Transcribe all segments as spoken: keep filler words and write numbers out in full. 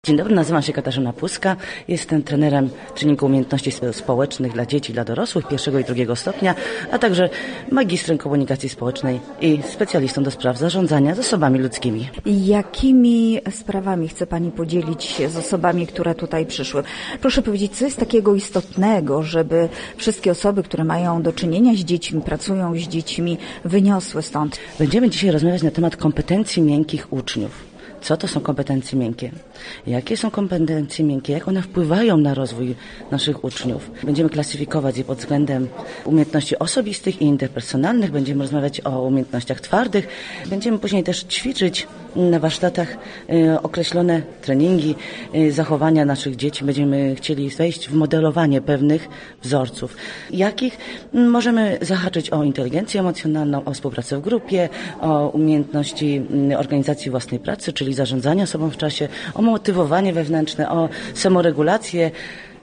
Dzień dobry, nazywam się Katarzyna Puska. Jestem trenerem treningu umiejętności społecznych dla dzieci i dla dorosłych pierwszego i drugiego stopnia, a także magistrem komunikacji społecznej i specjalistą do spraw zarządzania zasobami ludzkimi. Jakimi sprawami chce Pani podzielić się z osobami, które tutaj przyszły? Proszę powiedzieć, co jest takiego istotnego, żeby wszystkie osoby, które mają do czynienia z dziećmi, pracują z dziećmi, wyniosły stąd? Będziemy dzisiaj rozmawiać na temat kompetencji miękkich uczniów. Co to są kompetencje miękkie? Jakie są kompetencje miękkie? Jak one wpływają na rozwój naszych uczniów? Będziemy klasyfikować je pod względem umiejętności osobistych i interpersonalnych. Będziemy rozmawiać o umiejętnościach twardych. Będziemy później też ćwiczyć na warsztatach y, określone treningi, y, zachowania naszych dzieci. Będziemy chcieli wejść w modelowanie pewnych wzorców. Jakich? Możemy zahaczyć o inteligencję emocjonalną, o współpracę w grupie, o umiejętności y, organizacji własnej pracy, czyli zarządzania sobą w czasie, o motywowanie wewnętrzne, o samoregulację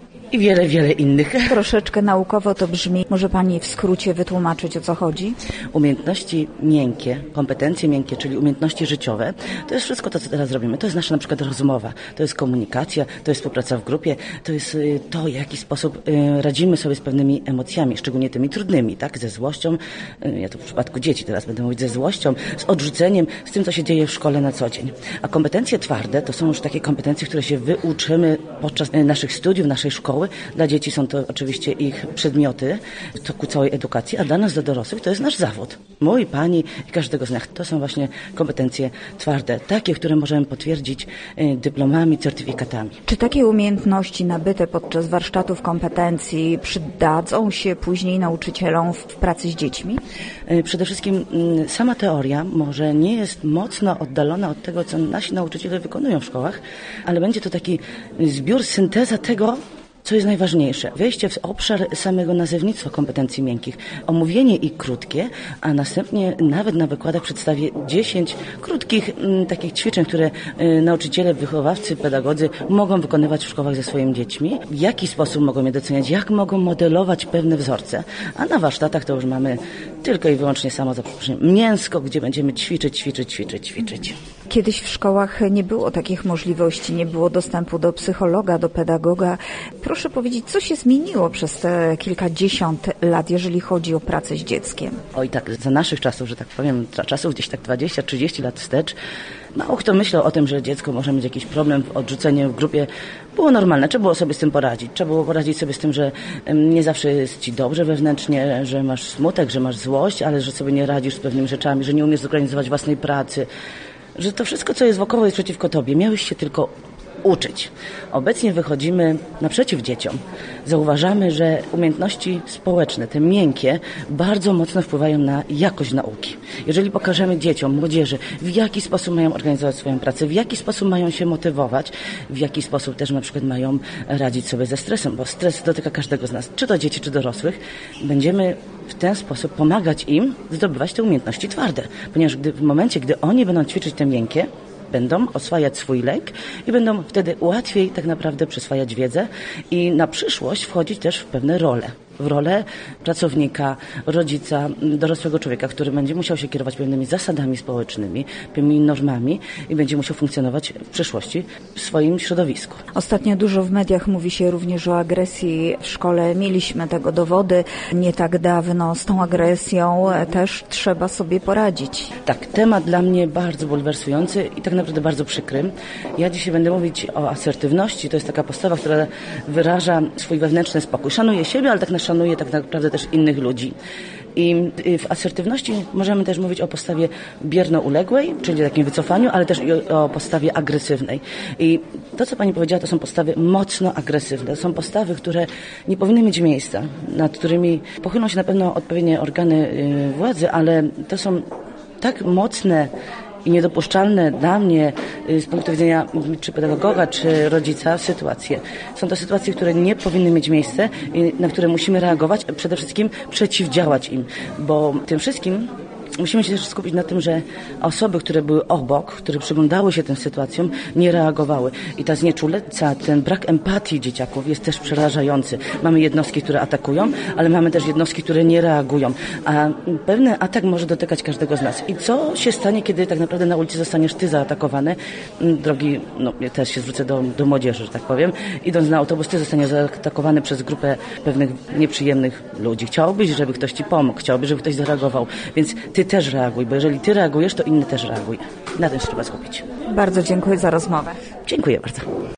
i wiele, wiele innych. Troszeczkę naukowo to brzmi. Może Pani w skrócie wytłumaczyć, o co chodzi? Umiejętności miękkie, kompetencje miękkie, czyli umiejętności życiowe, to jest wszystko to, co teraz robimy. To jest nasza na przykład rozmowa, to jest komunikacja, to jest współpraca w grupie, to jest to, w jaki sposób radzimy sobie z pewnymi emocjami, szczególnie tymi trudnymi, tak? Ze złością, ja tu w przypadku dzieci teraz będę mówić, ze złością, z odrzuceniem, z tym, co się dzieje w szkole na co dzień. A kompetencje twarde to są już takie kompetencje, które się wyuczymy podczas naszych studiów, naszej szkoły. Dla dzieci są to oczywiście ich przedmioty w toku całej edukacji, a dla nas, dla dorosłych, to jest nasz zawód. Mój, Pani i każdego z nas. To są właśnie kompetencje twarde, takie, które możemy potwierdzić dyplomami, certyfikatami. Czy takie umiejętności nabyte podczas warsztatów kompetencji przydadzą się później nauczycielom w pracy z dziećmi? Przede wszystkim sama teoria może nie jest mocno oddalona od tego, co nasi nauczyciele wykonują w szkołach, ale będzie to taki zbiór, synteza tego, co jest najważniejsze? Wejście w obszar samego nazewnictwa kompetencji miękkich, omówienie ich krótkie, a następnie nawet na wykładach przedstawię dziesięć krótkich m, takich ćwiczeń, które y, nauczyciele, wychowawcy, pedagodzy mogą wykonywać w szkołach ze swoimi dziećmi, w jaki sposób mogą je doceniać, jak mogą modelować pewne wzorce. A na warsztatach to już mamy tylko i wyłącznie samo zaproszeniem mięsko, gdzie będziemy ćwiczyć, ćwiczyć, ćwiczyć, ćwiczyć. Kiedyś w szkołach nie było takich możliwości, nie było dostępu do psychologa, do pedagoga. Proszę powiedzieć, co się zmieniło przez te kilkadziesiąt lat, jeżeli chodzi o pracę z dzieckiem? Oj tak, za naszych czasów, że tak powiem, za czasów gdzieś tak dwadzieścia trzydzieści lat wstecz, mało kto myślał o tym, że dziecko może mieć jakiś problem w odrzuceniu w grupie. Było normalne, trzeba było sobie z tym poradzić. Trzeba było poradzić sobie z tym, że nie zawsze jest ci dobrze wewnętrznie, że masz smutek, że masz złość, ale że sobie nie radzisz z pewnymi rzeczami, że nie umiesz zorganizować własnej pracy, że to wszystko, co jest wokoło, jest przeciwko tobie. Miałeś się tylko uczyć. Obecnie wychodzimy naprzeciw dzieciom. Zauważamy, że umiejętności społeczne, te miękkie, bardzo mocno wpływają na jakość nauki. Jeżeli pokażemy dzieciom, młodzieży, w jaki sposób mają organizować swoją pracę, w jaki sposób mają się motywować, w jaki sposób też na przykład mają radzić sobie ze stresem, bo stres dotyka każdego z nas, czy to dzieci, czy dorosłych, będziemy w ten sposób pomagać im zdobywać te umiejętności twarde. Ponieważ gdy, w momencie, gdy oni będą ćwiczyć te miękkie, będą oswajać swój lęk i będą wtedy łatwiej tak naprawdę przyswajać wiedzę i na przyszłość wchodzić też w pewne role. W rolę pracownika, rodzica, dorosłego człowieka, który będzie musiał się kierować pewnymi zasadami społecznymi, pewnymi normami i będzie musiał funkcjonować w przyszłości w swoim środowisku. Ostatnio dużo w mediach mówi się również o agresji w szkole. Mieliśmy tego dowody nie tak dawno. Z tą agresją też trzeba sobie poradzić. Tak, temat dla mnie bardzo bulwersujący i tak naprawdę bardzo przykry. Ja dzisiaj będę mówić o asertywności. To jest taka postawa, która wyraża swój wewnętrzny spokój. Szanuje siebie, ale tak na szanuje tak naprawdę też innych ludzi. I w asertywności możemy też mówić o postawie bierno-uległej, czyli takim wycofaniu, ale też i o, o postawie agresywnej. I to, co Pani powiedziała, to są postawy mocno agresywne. To są postawy, które nie powinny mieć miejsca, nad którymi pochylą się na pewno odpowiednie organy yy, władzy, ale to są tak mocne i niedopuszczalne dla mnie z punktu widzenia czy pedagoga, czy rodzica sytuacje. Są to sytuacje, które nie powinny mieć miejsca i na które musimy reagować, przede wszystkim przeciwdziałać im, bo tym wszystkim musimy się też skupić na tym, że osoby, które były obok, które przyglądały się tym sytuacjom, nie reagowały. I ta znieczuleca, ten brak empatii dzieciaków jest też przerażający. Mamy jednostki, które atakują, ale mamy też jednostki, które nie reagują. A pewny atak może dotykać każdego z nas. I co się stanie, kiedy tak naprawdę na ulicy zostaniesz ty zaatakowany? Drogi, no ja też się zwrócę do, do młodzieży, że tak powiem. Idąc na autobus, ty zostaniesz zaatakowany przez grupę pewnych nieprzyjemnych ludzi. Chciałbyś, żeby ktoś ci pomógł, chciałbyś, żeby ktoś zareagował. Więc ty też reaguj, bo jeżeli ty reagujesz, to inny też reaguje. Na tym się trzeba skupić. Bardzo dziękuję za rozmowę. Dziękuję bardzo.